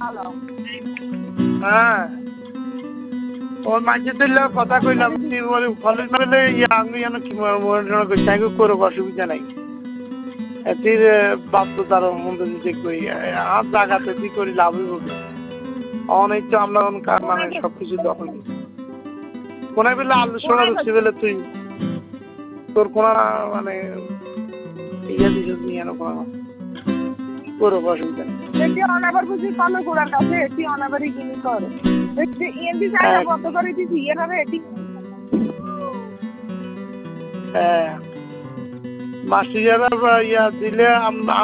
হ্যাঁ ওর মাঝে দিলে কথা কইলাম কলেজ মারলে আমি যেন কি মনে করো অসুবিধা নাই এটির বাধ্য তার মধ্যে যদি করি আর জায়গাতে তুই করি লাভ হইব অনেক তো আমরা মানে সবকিছু দখল কোনায় বেলে আলু সোনা রুচি বেলে তুই তোর কোন মানে ইয়ে দিস যেন করো অসুবিধা নেই এটি অনাবার বুঝি কমে গোড়ার কাছে এটি অনাবারই কিনি করে এমনি জায়গা কত করে দিছি এভাবে এটি হ্যাঁ মাসি যারা ইয়া দিলে